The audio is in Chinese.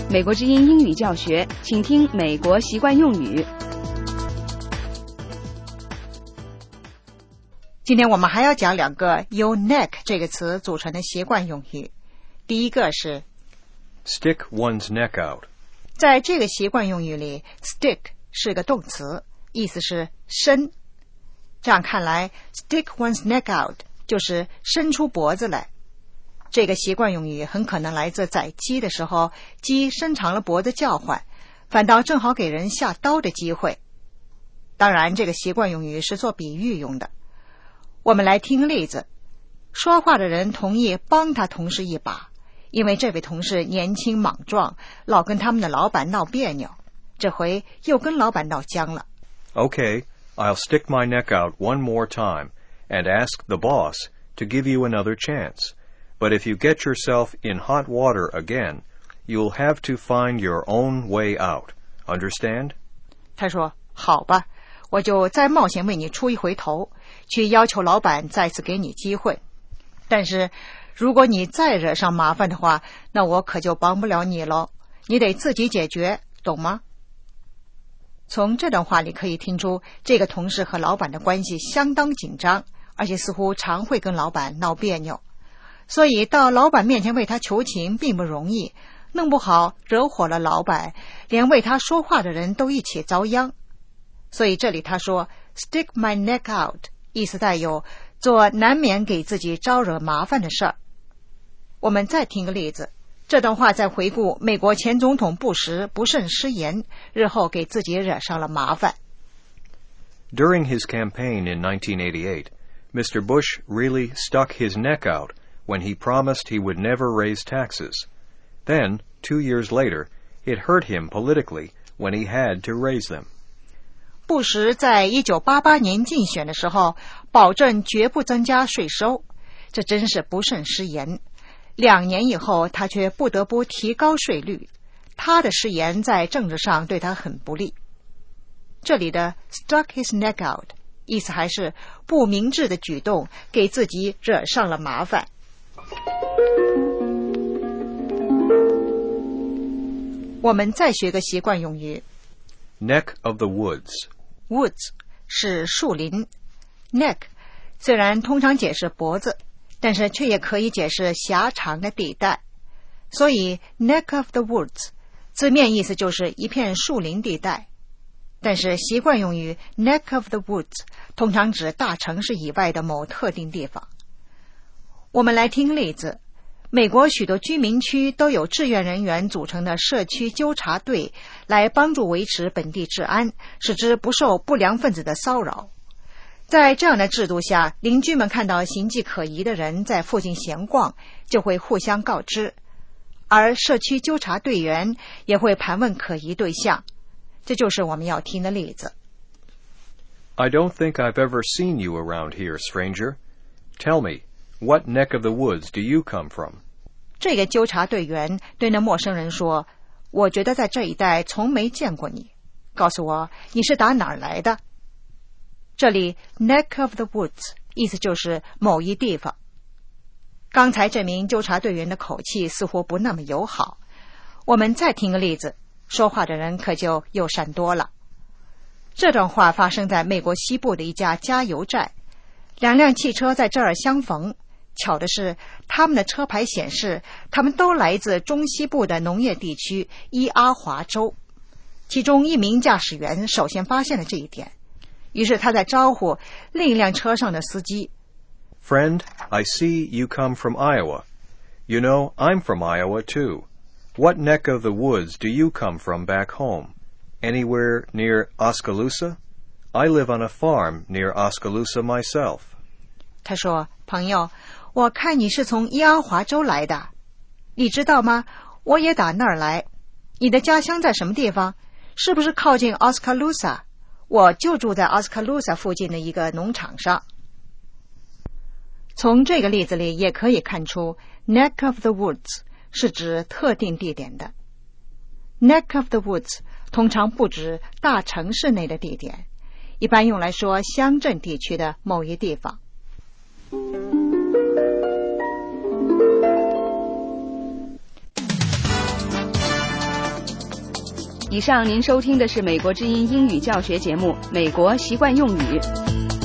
美国之音英语教学，请听美国习惯用语。 今天我们还要讲两个由 neck 这个词组成的习惯用语。第一个是 stick one's neck out。 在这个习惯用语里 stick 是个动词，意思是伸。这样看来 stick one's neck out 就是伸出脖子来。这个习惯用语很可能来自宰鸡的时候，鸡伸长了脖子叫唤，反倒正好给人下刀的机会。当然这个习惯用语是做比喻用的。我们来听例子。说话的人同意帮他同事一把，因为这位同事年轻莽撞，老跟他们的老板闹别扭，这回又跟老板闹僵了。 Okay, I'll stick my neck out one more time and ask the boss to give you another chance. But if you get yourself in hot water again, you'll have to find your own way out. Understand? 他说，好吧，我就再冒险为你出一回头，去要求老板再次给你机会。但是如果你再惹上麻烦的话，那我可就帮不了你了，你得自己解决，懂吗？从这段话里可以听出，这个同事和老板的关系相当紧张，而且似乎常会跟老板闹别扭，所以到老板面前为他求情并不容易，弄不好惹火了老板，连为他说话的人都一起遭殃。所以这里他说 stick my neck out， 意思带有做难免给自己招惹麻烦的事儿。我们再听个例子，这段话在回顾美国前总统布什不慎失言，日后给自己惹上了麻烦。 During his campaign in 1988, Mr. Bush really stuck his neck out when he promised he would never raise taxes. Then, 2 years later, it hurt him politically when he had to raise them. 布什在1988年竞选的时候保证绝不增加税收，这真是不慎失言。2年以后他却不得不提高税率，他的失言在政治上对他很不利。这里的 stuck his neck out 意思还是不明智的举动给自己惹上了麻烦。我们再学个习惯用语 Neck of the woods。 Woods 是树林， Neck 虽然通常解释脖子，但是却也可以解释狭长的地带，所以 Neck of the woods 字面意思就是一片树林地带，但是习惯用语 Neck of the woods 通常指大城市以外的某特定地方。我们来听例子。美国许多居民区都有志愿人员组成的社区纠察队，来帮助维持本地治安，使之不受不良分子的骚扰。在这样的制度下，邻居们看到形迹可疑的人在附近闲逛，就会互相告知，而社区纠察队员也会盘问可疑对象。这就是我们要听的例子。 I don't think I've ever seen you around here, stranger. Tell me,What neck of the woods do you come from? 这个纠察队员对那陌生人说，我觉得在这一带从没见过你，告诉我你是打哪儿来的。这里 neck of the woods 意思就是某一地方。刚才这名纠察队员的口气似乎不那么友好，我们再听个例子，说话的人可就友善多了。这段话发生在美国西部的一家加油站，2辆汽车在这儿相逢，巧的是他们的车牌显示他们都来自中西部的农业地区伊阿华州。其中一名驾驶员首先发现了这一点，于是他在招呼另一辆车上的司机。 Friend, I see you come from Iowa. You know, I'm from Iowa too. What neck of the woods do you come from back home? Anywhere near Oskaloosa? I live on a farm near Oskaloosa myself. 他说，朋友，我看你是从伊阿华州来的，你知道吗？我也打那儿来。你的家乡在什么地方？是不是靠近 Oskaloosa？ 我就住在 Oskaloosa 附近的一个农场上。从这个例子里也可以看出 neck of the woods 是指特定地点的。neck of the woods 通常不指大城市内的地点，一般用来说乡镇地区的某一地方。 以上您收听的是美国之音英语教学节目《美国习惯用语》。